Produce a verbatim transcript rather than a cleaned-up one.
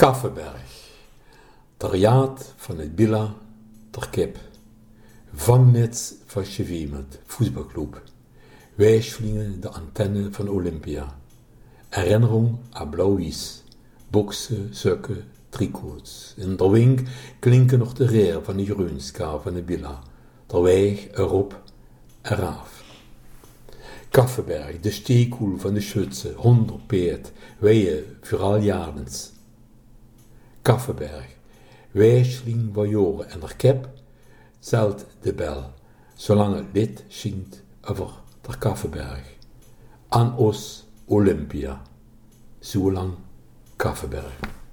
Kaffeberg, der jaat van het Billa, der Kip, vangnets van Chevimet, voetbalclub, wijsvliegen de antenne van Olympia, herinnering aan blauw-is, boksen, sukken, tricots. In der wink klinken nog de reer van de groenska van de Billa, der weeg erop, eraf. Kaffeberg, de steekhoel van de schutze, honderd peet, weeën vooral jadens. Kaffeberg, wijsling van joren en der kep, zelt de bel, zolang het lid zingt over der Kaffeberg. An os Olympia, zolang Kaffeberg.